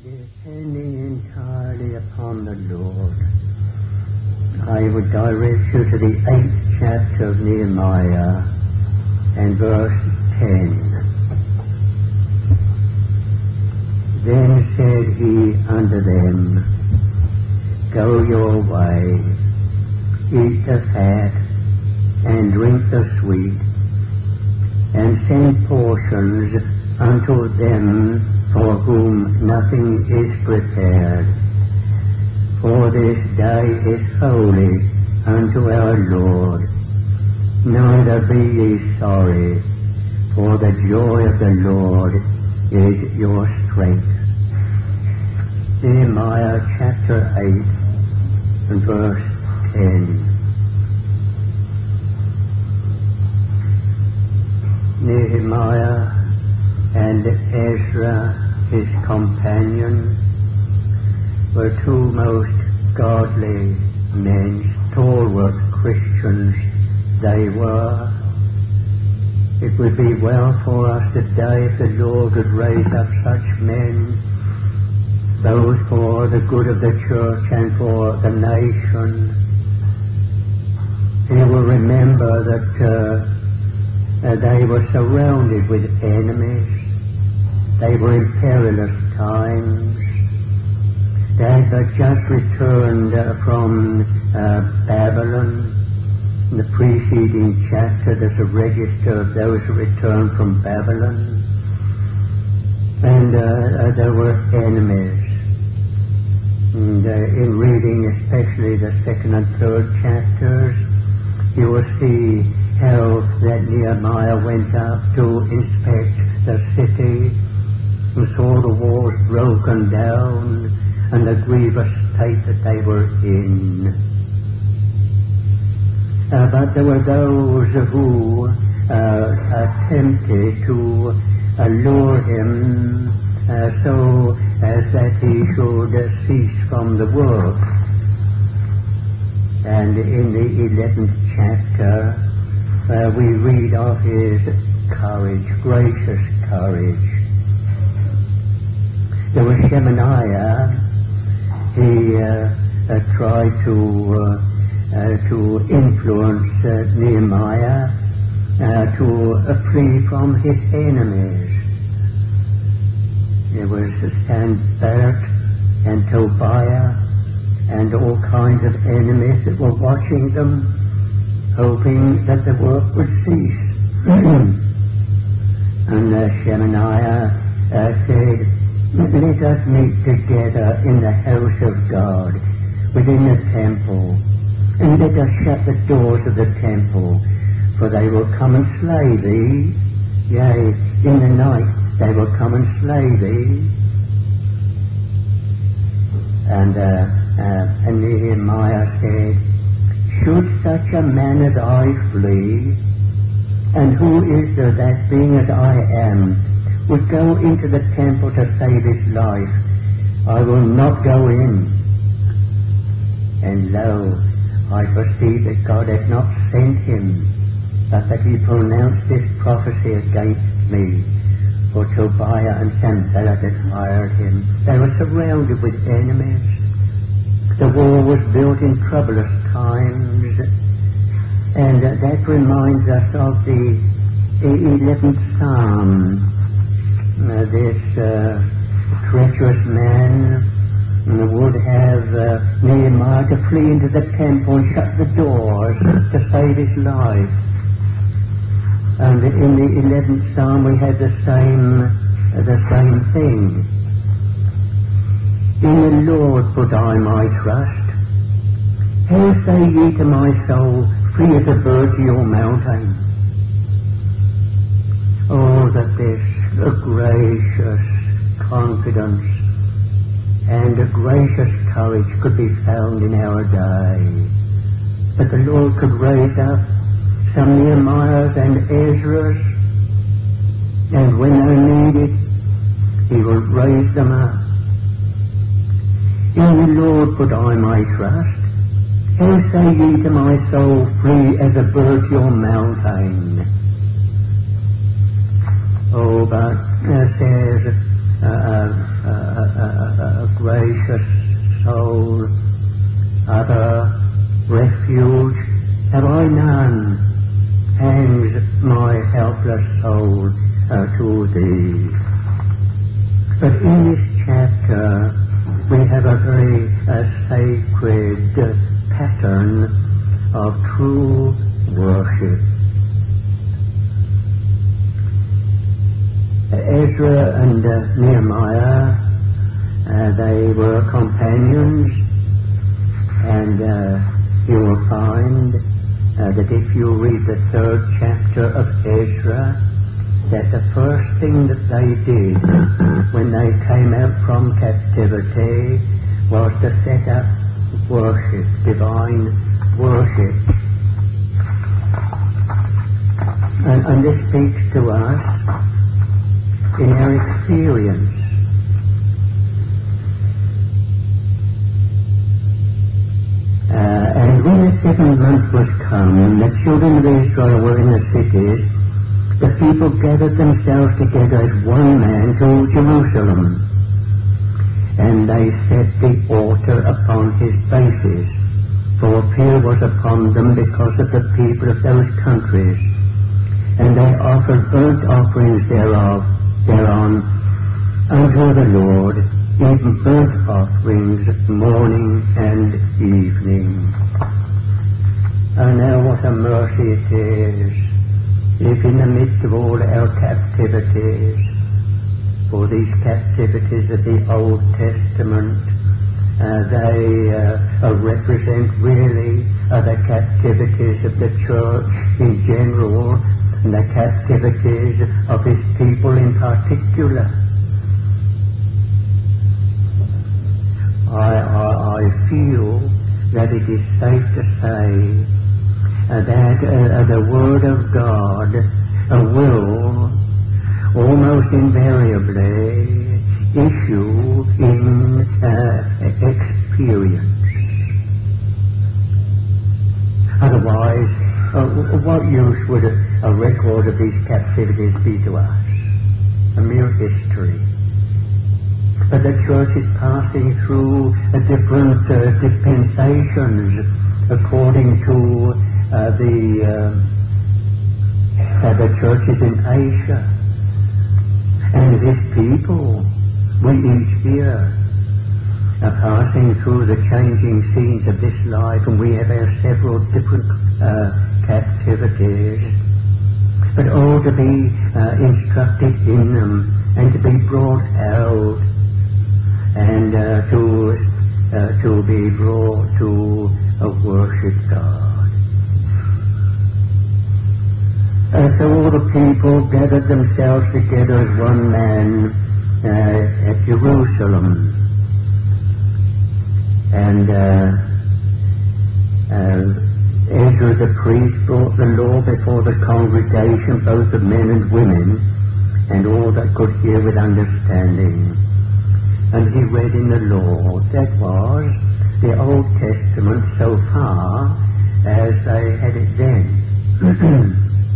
Depending entirely upon the Lord, I would direct you to the 8th chapter of Nehemiah and verse 10. Then said he unto them, Go your way, eat the fat, and drink the sweet, and send portions unto them for whom nothing is prepared. For this day is holy unto our Lord. Neither be ye sorry, for the joy of the Lord is your strength. Nehemiah chapter 8 and verse 10. Nehemiah and Ezra, his companion, were two most godly men, stalwart Christians they were. It would be well for us today if the Lord would raise up such men, those for the good of the church and for the nation. He will remember that they were surrounded with enemies. They were in perilous times. They had just returned from Babylon. In the preceding chapter there's a register of those who returned from Babylon. And there were enemies. And in reading especially the 2nd and 3rd chapters, you will see how that Nehemiah went up to inspect the city and saw the walls broken down and the grievous state that they were in. But there were those who attempted to lure him so as that he should cease from the work. And in the 11th chapter, we read of his courage, gracious courage. There was Shemaiah. He tried to influence Nehemiah to flee from his enemies. There was Sanballat and Tobiah and all kinds of enemies that were watching them, hoping that the work would cease. And Shemaiah said, Let us meet together in the house of God, within the temple, and let us shut the doors of the temple, for they will come and slay thee. Yea, in the night they will come and slay thee. And Nehemiah said, Should such a man as I flee? And who is there that, being as I am, would go into the temple to save his life? I will not go in. And lo, I perceive that God had not sent him, but that he pronounced this prophecy against me. For Tobiah and Sanballat had hired him. They were surrounded with enemies. The wall was built in troublous times. And that reminds us of the 11th Psalm. This treacherous man would have Nehemiah to flee into the temple and shut the doors to save his life. And in the 11th Psalm we had the same thing. In the Lord put I my trust. How say ye to my soul, Flee as a bird to your mountain? Oh, that this a gracious confidence and a gracious courage could be found in our day. That the Lord could raise up some Nehemiahs and Ezras, and when they're needed, he will raise them up. In the Lord put I my trust. How say ye to my soul, Flee as a bird to your mountain? Oh, but says to thee. But in this chapter we have a very sacred pattern of true worship. Ezra and Nehemiah, they were companions, and you will find that if you read the 3rd chapter of Ezra, that the first thing that they did when they came out from captivity was to set up worship, divine worship. And this speaks to us in our experience. And when the 7th month was come, the children of Israel were in the cities, the people gathered themselves together as one man to Jerusalem, and they set the altar upon his bases, for fear was upon them because of the people of those countries, and they offered burnt offerings thereon unto the Lord, even burnt offerings morning and evening. And now what a mercy it is, if in the midst of all our captivities, for these captivities of the Old Testament, they represent really the captivities of the church in general, and the captivities of his people in particular. I feel that it is safe to say that the Word of God will almost invariably issue in experience. Otherwise, what use would a record of these captivities be to us? A mere history. But the church is passing through different dispensations according to the churches in Asia. And this people, we each here, are passing through the changing scenes of this life, and we have our several different captivities, but all to be instructed in them and to be brought out and to be brought to worship God. So all the people gathered themselves together as one man at Jerusalem, and Ezra the priest brought the law before the congregation, both of men and women, and all that could hear with understanding. And he read in the law, that was the Old Testament so far as they had it then.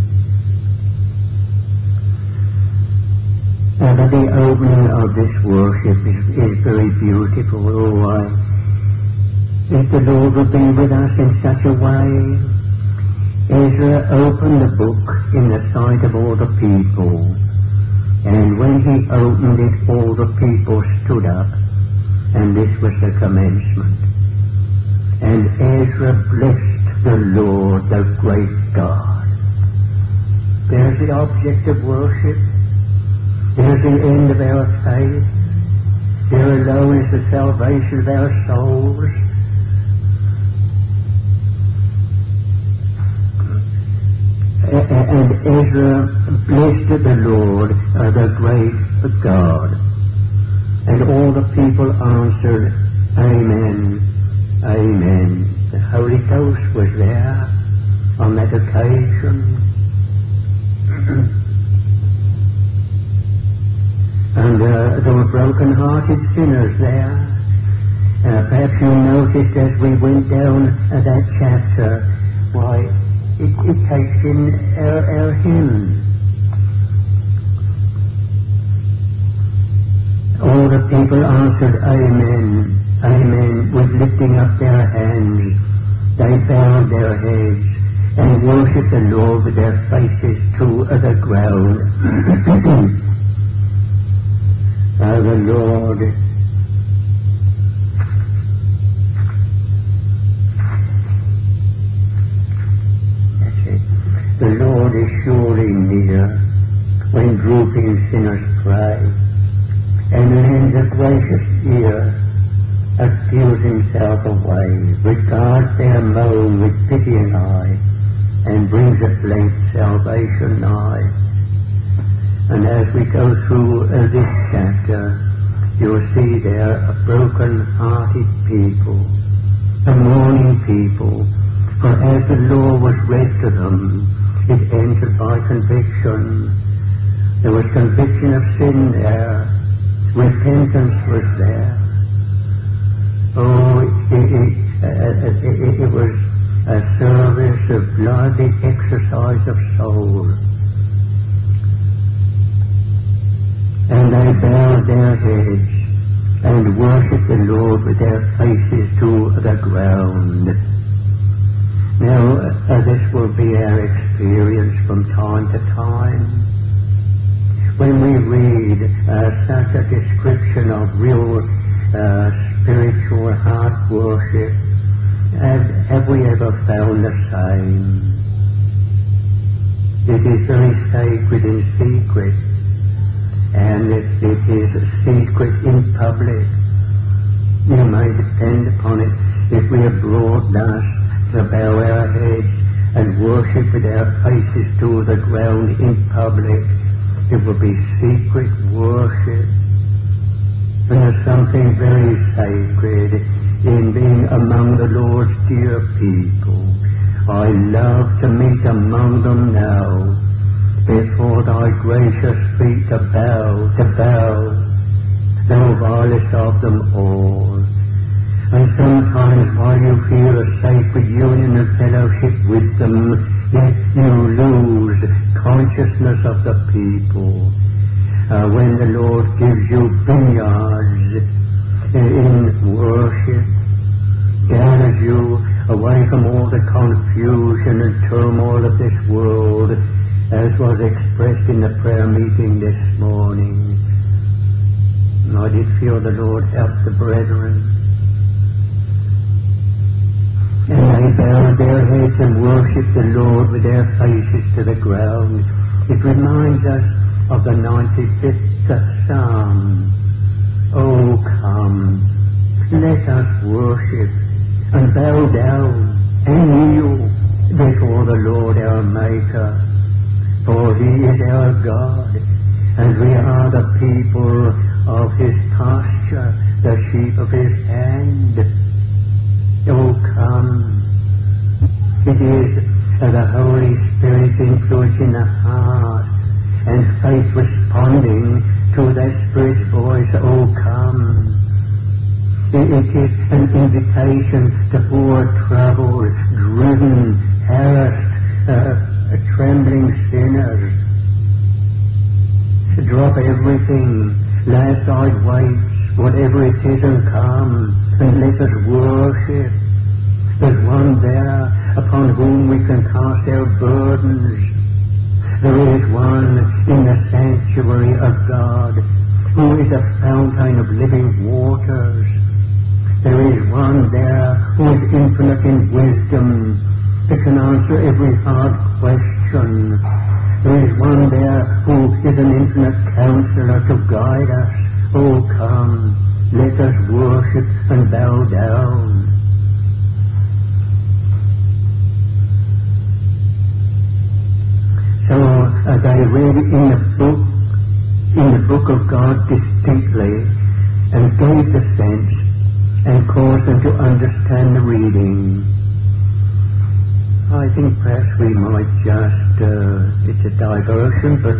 But the opening of this worship is very beautiful. Oh, if the Lord would be with us in such a way, Ezra opened the book in the sight of all the people, and when he opened it, all the people stood up, and this was the commencement. And Ezra blessed the Lord, the great God. There's the object of worship. There's the end of our faith. There alone is the salvation of our souls. And Ezra blessed the Lord, the great God. And all the people answered, Amen, Amen. The Holy Ghost was there on that occasion. And there were broken-hearted sinners there. Perhaps you noticed as we went down that chapter, why, it takes in our hymn. All the people answered, Amen, Amen, with lifting up their hands. They bowed their heads and worshipped the Lord with their faces to the ground. stooping sinners pray, and lends a gracious ear, excuse himself away, regards their moan with pitying eye, and brings at length salvation nigh. And as we go through this chapter, you'll see there a broken-hearted people, a mourning people, for as the law was read to them, it entered by conviction. There was conviction of sin there, repentance was there. Oh, it was a service of lively exercise of soul. And they bowed their heads and worshipped the Lord with their faces to the ground. Now, this will be our experience from time to time. When we read such a description of real spiritual heart worship, have we ever found the same? It is very sacred in secret, and it is secret in public. You may depend upon it. If we are brought thus to bow our heads and worship with our faces to the ground in public, it will be secret worship. And there's something very sacred in being among the Lord's dear people. I love to meet among them now, before thy gracious feet to bow, thou vilest of them all. And sometimes while you feel a sacred union and fellowship with them, yet you lose consciousness of the people. When the Lord gives you vineyards in worship, gathers you away from all the confusion and turmoil of this world, as was expressed in the prayer meeting this morning. And I did feel the Lord help the brethren. And they bowed their heads and worshipped the Lord with their faces to the ground. It reminds us of the 95th Psalm. Oh, come, let us worship and bow down and kneel before the Lord our Maker. For he is our God, and we are the people of his pasture, the sheep of his hand. Oh, come. It is the Holy Spirit's influence in the heart and faith responding to that Spirit's voice. Oh, come. It is an invitation to poor, troubled, driven, harassed, trembling sinners to drop everything, lay aside weights, whatever it is, and come and let us worship. There's one there upon whom we can cast our burdens. There is one in the sanctuary of God who is a fountain of living waters. There is one there who is infinite in wisdom, that can answer every hard question. There is one there who is an infinite counselor to guide us. Oh, come, let us worship and bow down. So they read in the book of God distinctly, and gave the sense and caused them to understand the reading. I think perhaps we might just, it's a diversion, but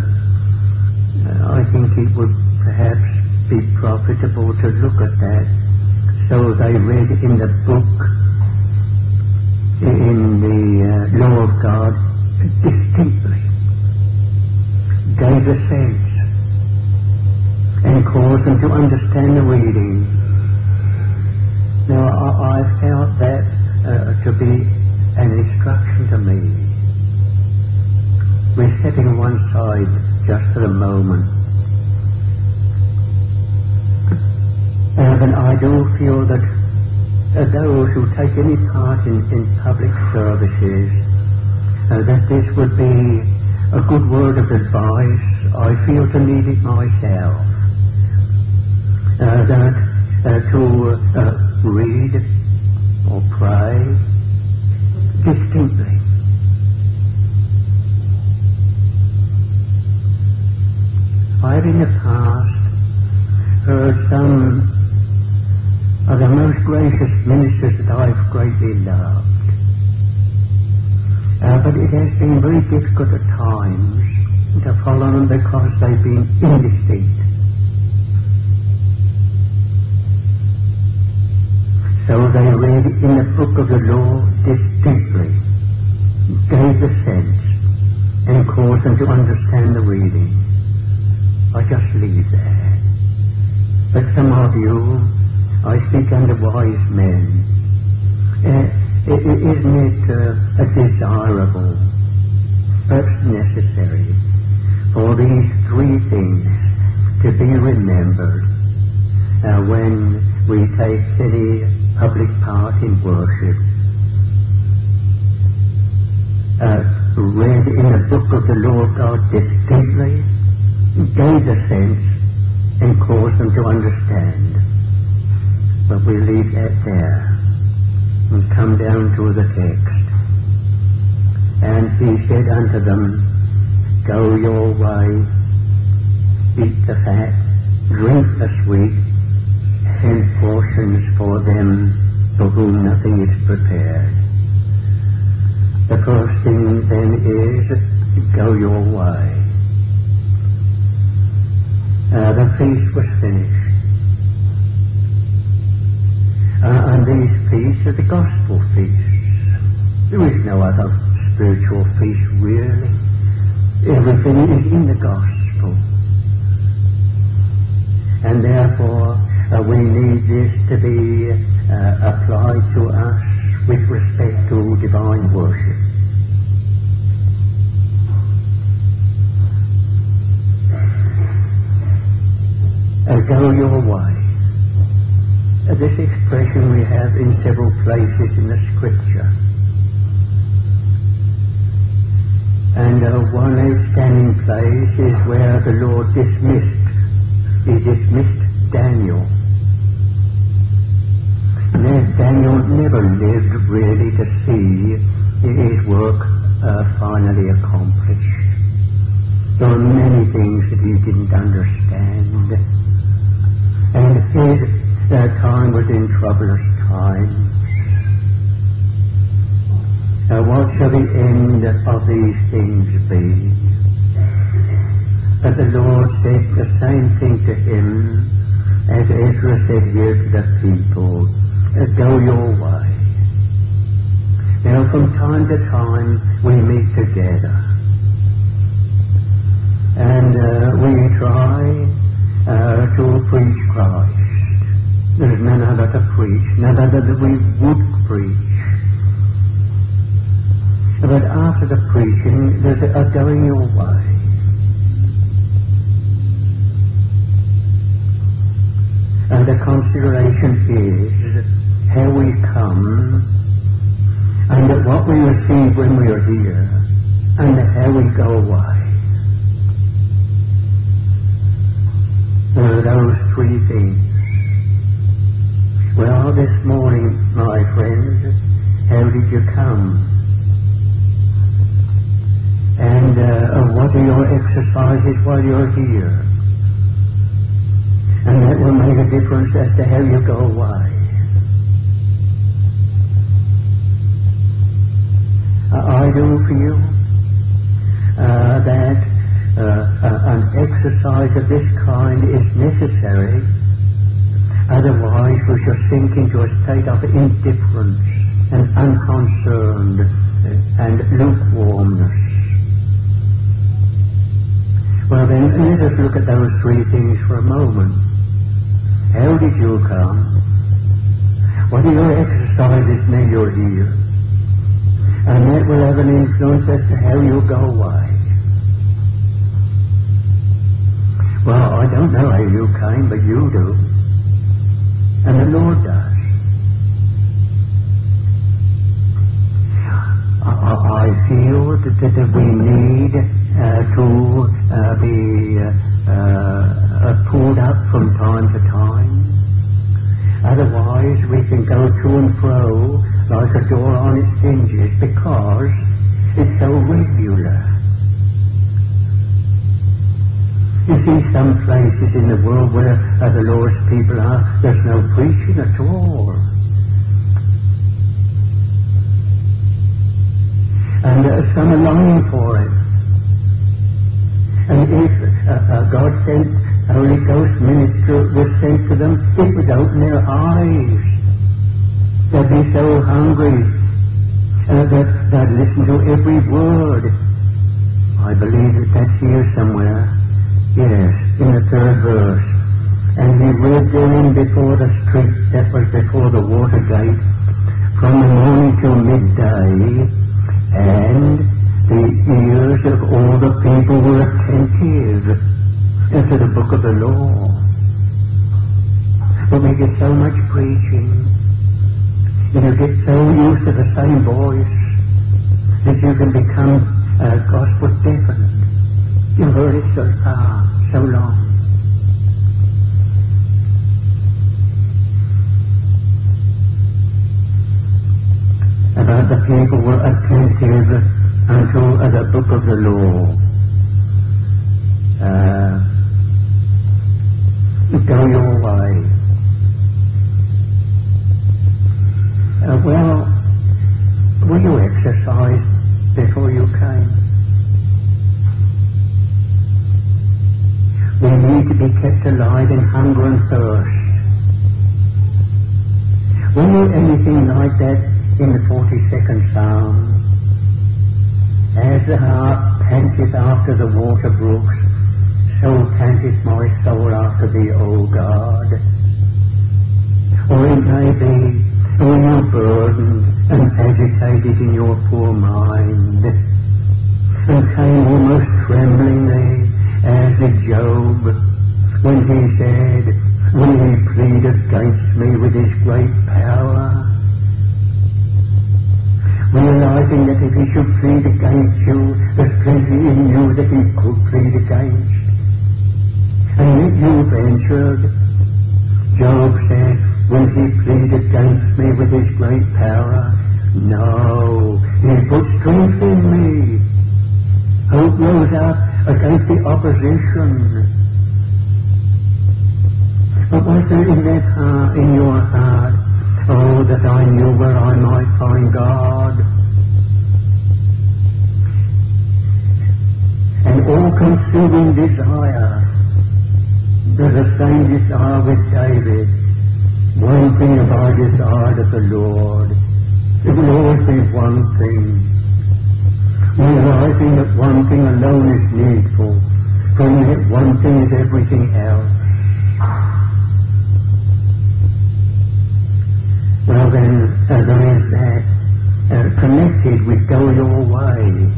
I think it would perhaps be profitable to look at that. So they read in the book, in the law of God, distinctly, gave a sense, and caused them to understand the reading. Now, I felt that to be an instruction to me. We're setting one side just for a moment. And I do feel that those who take any part in public services, that this would be a good word of advice I feel to need it myself. To read or pray distinctly. I've in the past heard some of the most gracious ministers that I've greatly loved. But it has been very difficult at times to follow them because they've been indistinct. So they read in the book of the law distinctly, gave the sense, and caused them to understand the reading. I just leave there. But some of you, I speak under wise men. Isn't it desirable, perhaps necessary, for these three things to be remembered when we take any public part in worship? Read in the book of the Lord God distinctly, gave the sense, and caused them to understand. But we leave that there and come down to the text. And he said unto them, go your way, eat the fat, drink the sweet, and portions for them for whom nothing is prepared. The first thing then is, go your way. The feast was finished. And these feasts are the gospel feasts. There is no other spiritual feast really. Everything is in the gospel. And therefore we need this to be applied to us with respect to divine worship. Go your way. This expression we have in several places in the Scripture. And one outstanding place is where the Lord dismissed Daniel. Daniel never lived really to see his work finally accomplished. There were many things that he didn't understand. And his time was in troublous times. What shall the end of these things be? But the Lord said the same thing to him as Ezra said here to the people, go your way. Now from time to time we meet together and we try to preach Christ. There is none other to preach, none other that we would preach. But after the preaching, there's a going your way. And the consideration is how we come, and what we receive when we are here, and how we go away. Those three things. Well, this morning, my friends, how did you come? And what are your exercises while you're here? And that will make a difference as to how you go away. I do feel that an exercise of this kind is necessary. Otherwise we shall sink into a state of indifference and unconcerned and lukewarmness. Well then, let us look at those three things for a moment. How did you come? What are your exercises now you're here? And that will have an influence as to how you go away. Well, I don't know how you came, but you do. And the Lord does. I feel that we need to be pulled up from time to time. Otherwise, we can go to and fro like a door on its hinges because it's so regular. You see some places in the world where the Lord's people are, there's no preaching at all. And some are longing for it. And if God sent Holy Ghost minister was sent to them, it would open their eyes. They'd be so hungry that they'd listen to every word. I believe that's here somewhere. Yes, in the 3rd verse. And he read therein before the street that was before the water gate from the morning till midday, and the ears of all the people were attentive to the book of the law. But we get so much preaching, and you get so used to the same voice that you can become gospel deafened. You've heard it so far, so long. About the people were attentive unto the book of the law. Go your way. Well, were you exercised before you came? We need to be kept alive in hunger and thirst. Were you anything like that in the 42nd Psalm? As the hart panteth after the water brooks, so panteth my soul after thee, O God. Or it may be, were you burdened and agitated in your poor mind, and came almost tremblingly as did Job when he said, when he pleaded against me with his great power, realizing that if he should plead against you, there's plenty in you that he could plead against. And yet you ventured. Job said, when he pleaded against me with his great power, no, he put strength in me. Hope rose up against the opposition. But was there in that heart, in your heart, oh, that I knew where I might find God? An all-consuming desire. There's the same desire with David. One thing have I desired of the Lord. It will always be one thing. Realizing that one thing alone is needful, for that one thing is everything else. Well then, there is that connected with go your way,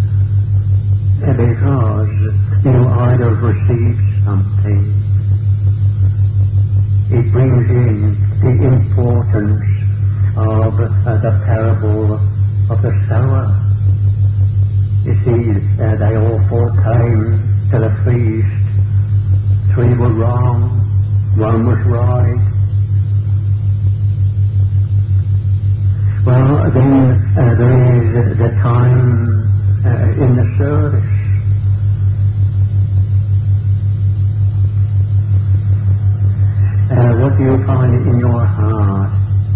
because you either receive something. It brings in the importance of the parable of the sower. You see, they all four came to the feast. 3 were wrong, 1 was right. Well, then there is the time in the service. What do you find in your heart?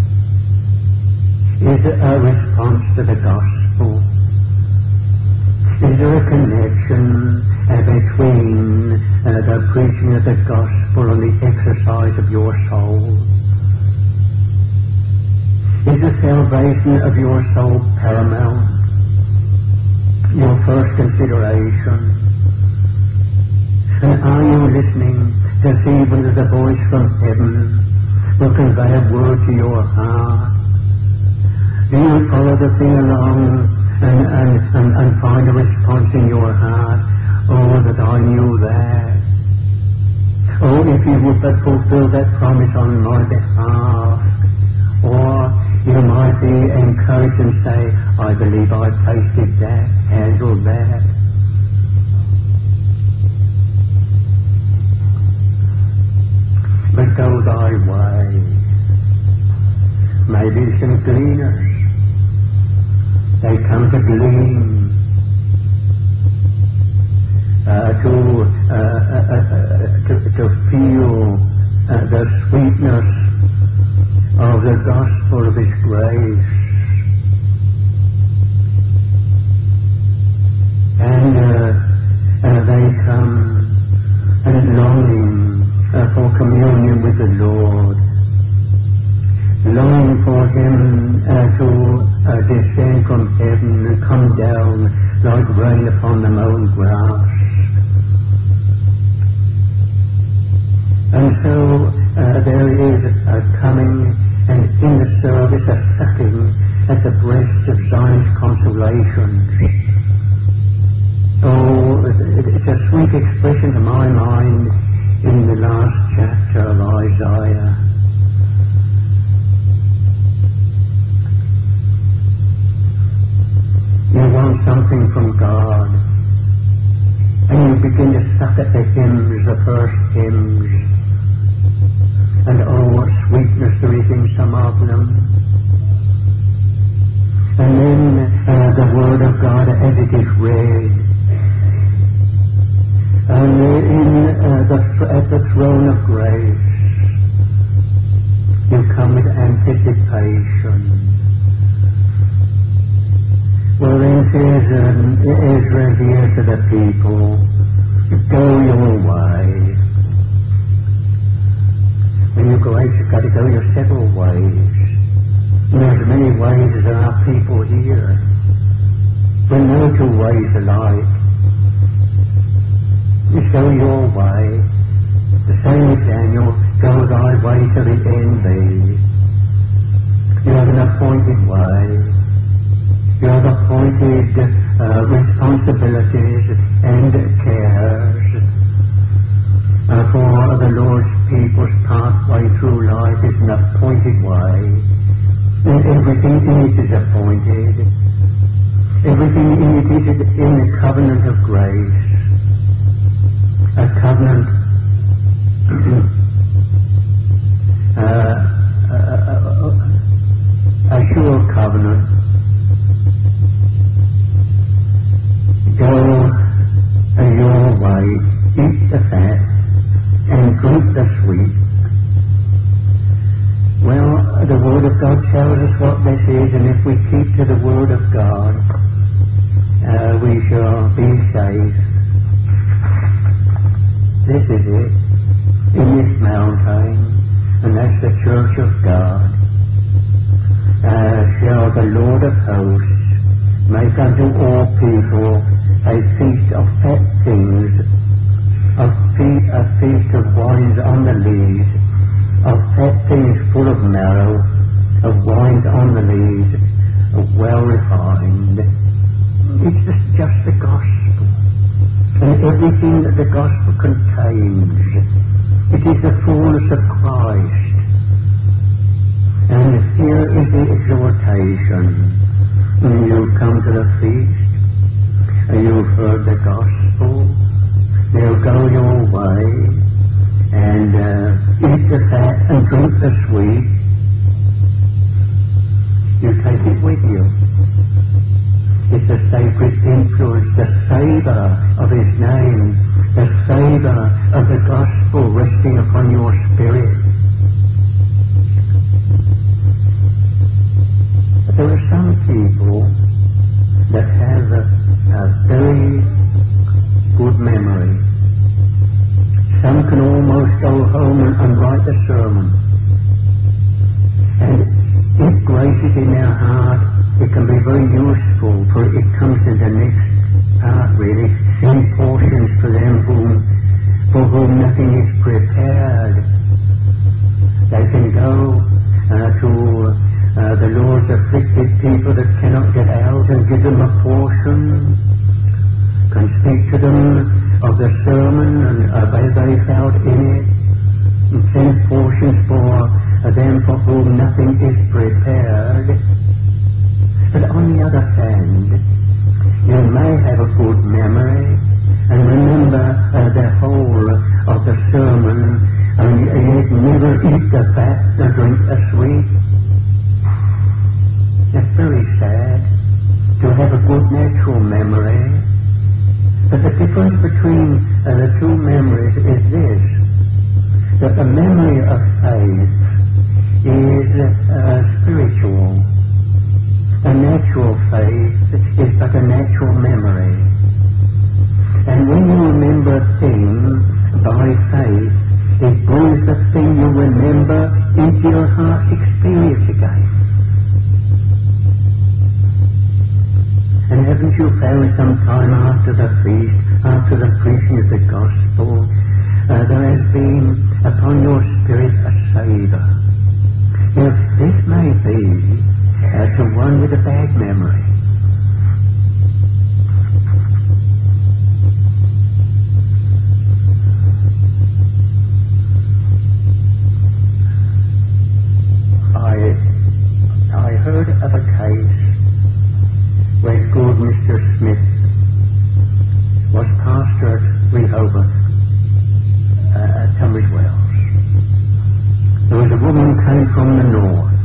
Is it a response to the gospel? Is there a connection between the preaching of the gospel and the exercise of your soul? Is the salvation of your soul paramount? Your first consideration? And are you listening to see whether the voice from heaven will convey a word to your heart? Do you follow the thing along and find a response in your heart? Oh, that I knew that. Oh, if you would but fulfill that promise on my behalf. Or you might be encouraged and say, I believe I tasted that, handled that. gleaners. They come to glean, to feel the sweetness of the gospel of His grace. And they come longing for communion with the Lord, longing for Him to descend from heaven and come down like rain upon the mown grass. And so there is a coming, and in the service a sucking at the breast of Zion's consolation. Oh, it's a sweet expression to my mind in the last chapter of Isaiah. You want something from God, and you begin to suck at the hymns, the first hymns, and oh, what sweetness there is in some of them. And then the Word of God as it is read, and at the throne of grace, you come with anticipation. Wherein says Ezra here to the people, go your way. When you go out, you've got to go your several ways. And there's as many ways as there are people here. But no two ways alike. You go your way. The same as Daniel, go thy way to the end be. You have an appointed way. You have appointed responsibilities and cares. For the Lord's people's pathway through life is an appointed way. And everything in it is appointed. Everything in it is in the covenant of grace. A covenant, a sure covenant. Go your way, eat the fat, and drink the sweet. Well, the Word of God tells us what this is, and if we keep to the Word of God, we shall be safe. This is it, in this mountain, and that's the church of God. Shall the Lord of hosts make unto all people a feast of fat things, a feast of wines on the lees, of fat things full of marrow, of wines on the lees, of well refined. It's just the gospel, and everything that the gospel contains. It is the fullness of Christ. And here is the exhortation. You've come to the feast, and you've heard the gospel. Now go your way, and eat the fat and drink the sweet. You take it with you. It's a sacred influence, the savour of His name, the savour of the gospel resting upon your spirit. But there are some people that have a very good memory. Some can almost go home and write a sermon. And if grace is in their heart, it can be very useful, for it comes in the next part really, in portions for them for whom nothing is prepared. They can go to the Lord's afflicted people that cannot get out and give them a portion, can speak to them of the sermon and they felt in it, and send portions for them for whom nothing is prepared. But on the other hand, you may have a good memory and remember the whole of the sermon, and yet never eat the fat or drink the sweet. memory. But the difference between the two memories is this, that the memory of faith is spiritual. A natural faith is but a natural memory. And when you remember a thing by faith, it brings the thing you remember into your heart's experience again. And haven't you found some time after the feast, after the preaching of the gospel, there has been upon your spirit a savour? If this may be to one with a bad memory, I heard of a case where good Mr. Smith was pastor at Rehoboth, Tunbridge Wells. There was a woman who came from the north,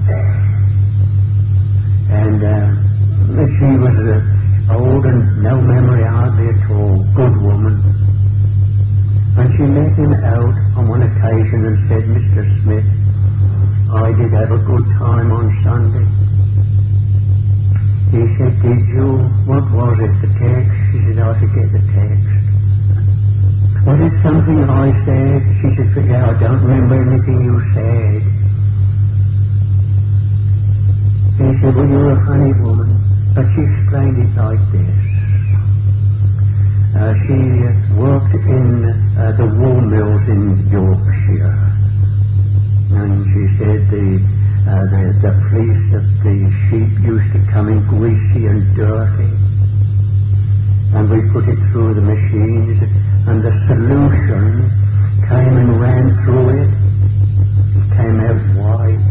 and she was old and no memory hardly at all, good woman. And she met him out on one occasion and said, Mr. Smith, I did have a good time on Sunday. He said, did you? What was it, the text? She said, I forget the text. Was it something I said? She said, yeah, I don't remember anything you said. He said, well, you're a funny woman. But she explained it like this. She worked in the wool mills in Yorkshire. And she said the fleece of the sheep used to come in greasy and dirty. And we put it through the machines, and the solution came and ran through it. It came out white.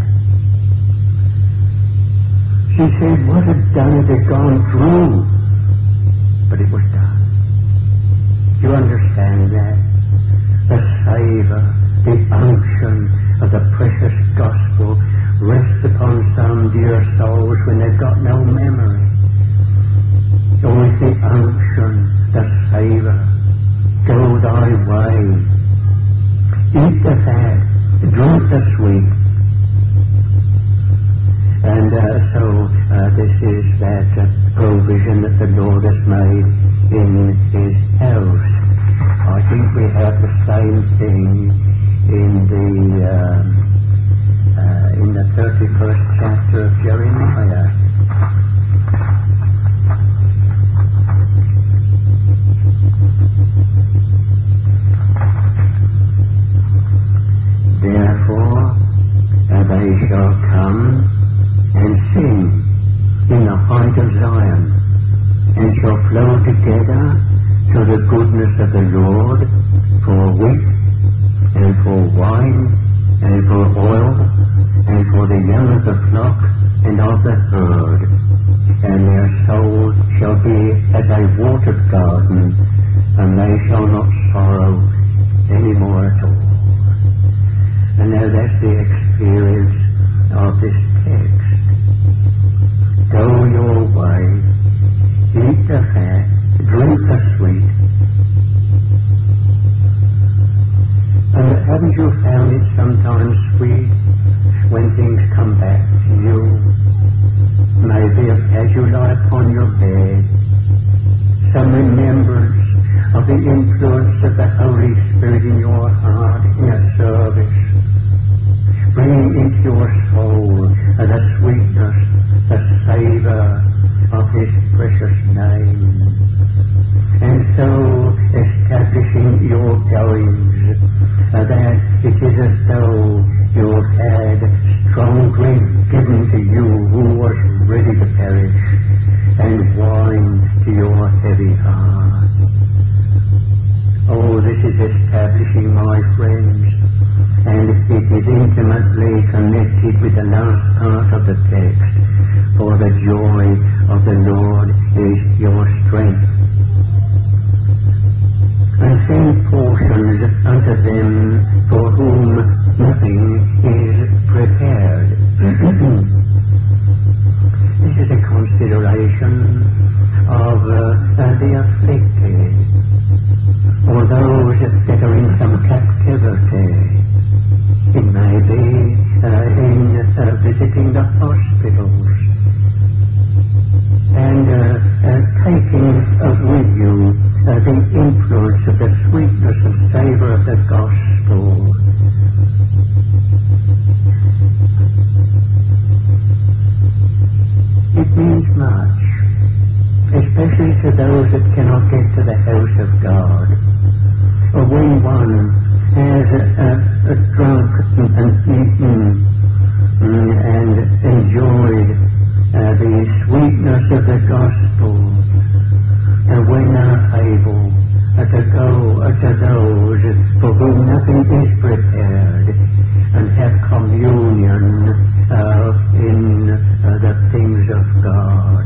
She said, what had done it had gone through, but it was done. Do you understand that? The savour, the unction of the precious gospel rests upon some dear souls when they've got no memory. Always the unction, the savour. Go thy way. Eat the fat, drink the sweet. And so this is that provision that the Lord has made in his house. I think we have the same thing in the 31st chapter of Jeremiah. Therefore they shall come and sing in the height of Zion, and shall flow together to the goodness of the Lord, for wheat, and for wine, and for oil, and for the young of the flock, and of the herd. And their souls shall be as a watered garden, and they shall not sorrow any more at all. And now that's the experience of this text. Go your way, eat the fat, drink the sweet. And haven't you found it sometimes sweet when things come back to you? Maybe as you lie upon your bed, some remembrance of the influence of the Holy Spirit in your heart in a service, bringing into your soul the sweetness, the savour of his precious name, and so establishing your goings, that it is as though you had strong drink given to you who was ready to perish, and wine to your heavy heart. Oh, this is establishing, my friends, and it is intimately connected with the last part of the text. For the joy of the Lord is your strength. And send portions unto them for whom nothing is prepared. This is a consideration of and taking with you the influence of the sweetness and savour of the gospel. It means much, especially to those that cannot get to the house of God, or when one has drunk and eaten and enjoyed the sweetness of the gospel, and when they're able to go to those for whom nothing is prepared and have communion in the things of God.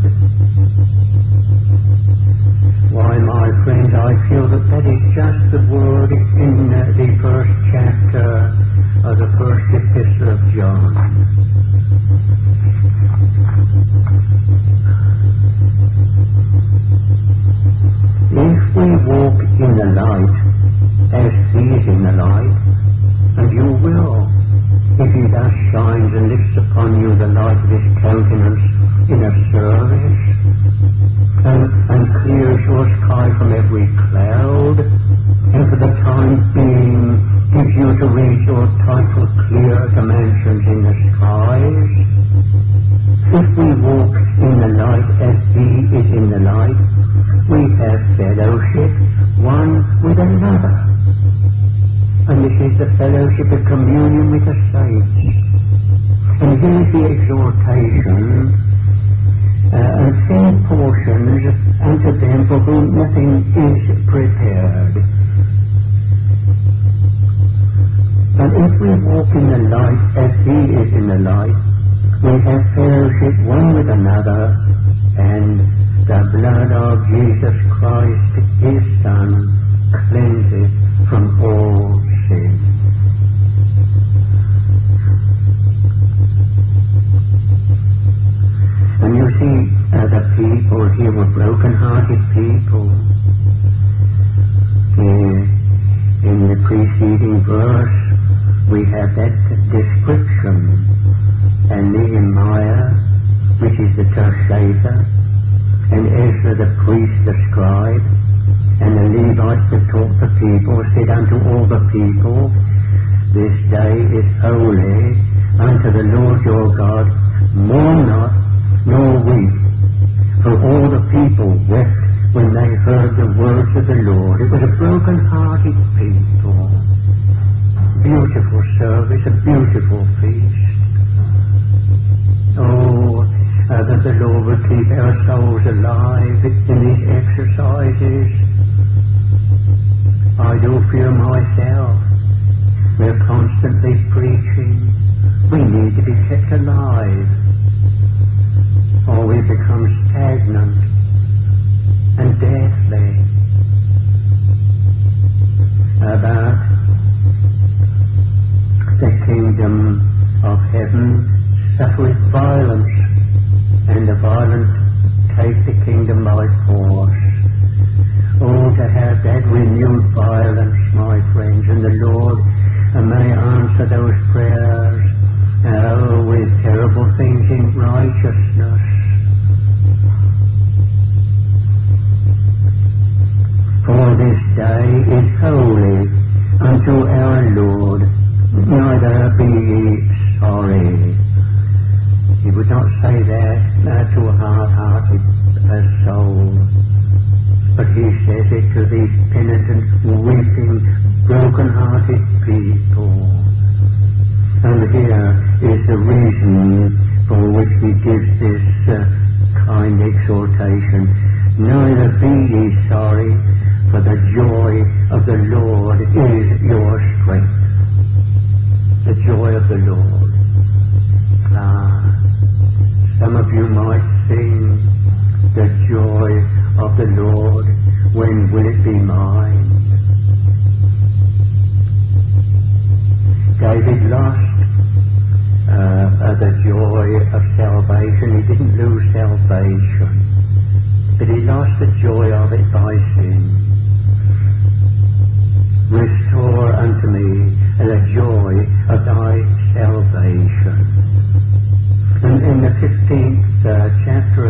Why, my friends, I feel that is just the word in the first chapter of the first epistle of John. If we walk in the light as he is in the light, and you will, if he thus shines and lifts upon you the light of his countenance in a service, and clears your sky from every cloud, and for the time being gives you to read your title clear to mansions in the skies. If we walk in the light as he is in the light, we have fellowship one with another. And this is the fellowship of communion with the saints. And here's the exhortation, and send portions unto them for whom nothing is prepared. But if we walk in the light as he is in the light, we have fellowship one with another, and the blood of Jesus Christ, his Son, cleanseth from all sin. And you see, the people here were broken-hearted people. In the preceding verse, we have that description. And Nehemiah, which is the Tershatha, and Ezra the priest, the scribe, and the Levites that taught the people, said unto all the people, this day is holy unto the Lord your God, mourn not, nor weep. For all the people wept when they heard the words of the Lord. It was a broken-hearted people. Beautiful service, a beautiful feast. Oh, that the Lord would keep our souls alive in these exercises. I do feel myself, we're constantly preaching. We need to be kept alive, or we become stagnant and deathly. About the kingdom of heaven suffereth violence, and the violent take the kingdom by force. Oh, to have that renewed violence, my friends, and the Lord may answer those prayers with terrible things in righteousness. For this day is holy unto our Lord, neither be ye sorry. He would not say that to a hard-hearted soul, but he says it to these penitent, weeping, broken-hearted people. And here is the reason for which he gives this kind exhortation. Neither be ye sorry, for the joy of the Lord is your strength. The joy of the Lord. Some of you might sing, the joy of the Lord, when will it be mine? David lost the joy of salvation. He didn't lose salvation, but he lost the joy of it by sin. Restore unto me the joy of thy salvation. And in the 15th chapter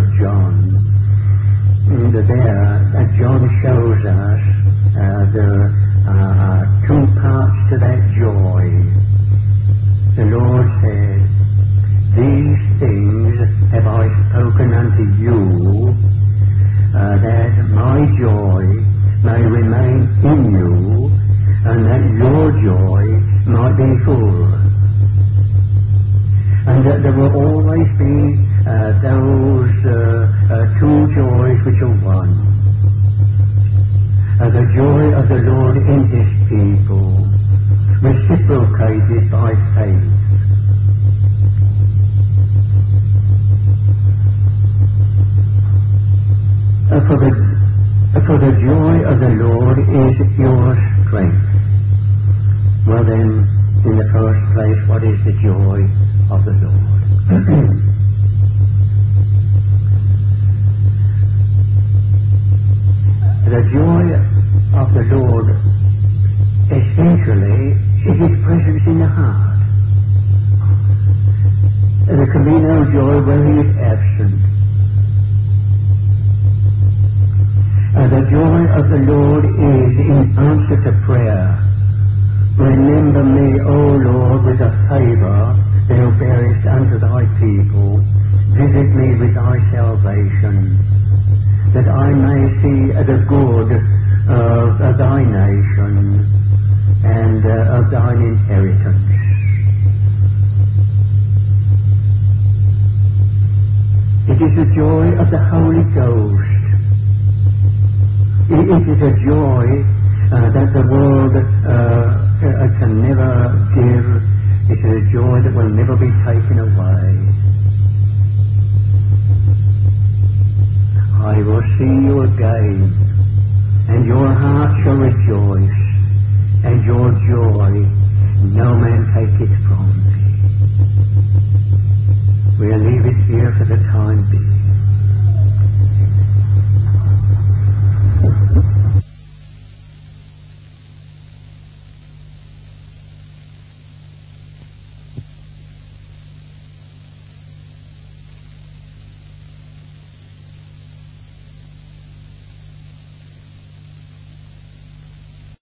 the Lord in his people, reciprocated by faith. For the joy of the Lord is your strength. Well then, in the first place, what is the joy of the Lord? The joy of the Lord essentially is his presence in the heart. There can be no joy where he is absent. The joy of the Lord is in answer to prayer. Remember me, O Lord, with a favour thou bearest unto thy people. Visit me with thy salvation, that I may see the good of thy nation and of thine inheritance. It is the joy of the Holy Ghost. It is a joy that the world can never give. It is a joy that will never be taken away. I will see you again, and your heart shall rejoice, and your joy no man take it from thee.